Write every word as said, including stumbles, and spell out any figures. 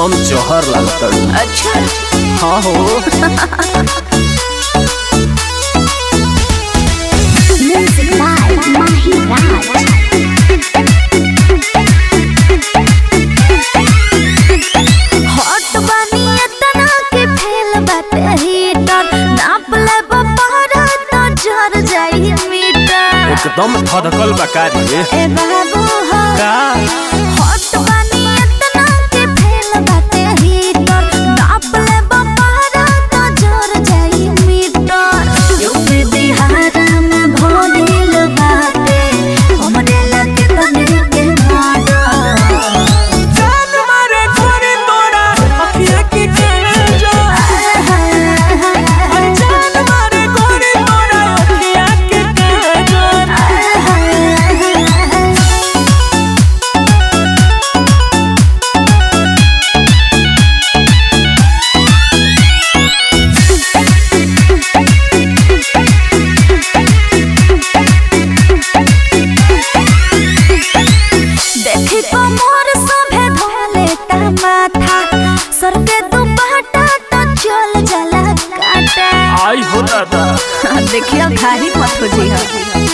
एकदम जहर लागता। अच्छा हाँ हो म्यूजिक बाय माही राज। हॉट बनी इतना के फेल बाटे हीटर, नाप ले बपारा तो जर जाई मीटर। एकदम धड़कल बकारी ए बाबू हो का हॉट बनी इतना के फेल बाटे हीटर, नाप ले बपारा तो जर जाई मीटर। यूपी बिहार में भोदिल बाटे हमरे लगे तने के माडा। जान मारे घरे तोरा अखिया के काजो, जान मारे घरे तोरा अखिया के काजो। देखी तो मोर सभे धोले ता माथा, सर पे दुपट्टा तो चल जाला काटा। आई हो दादा देखियो घारी मत हो जी।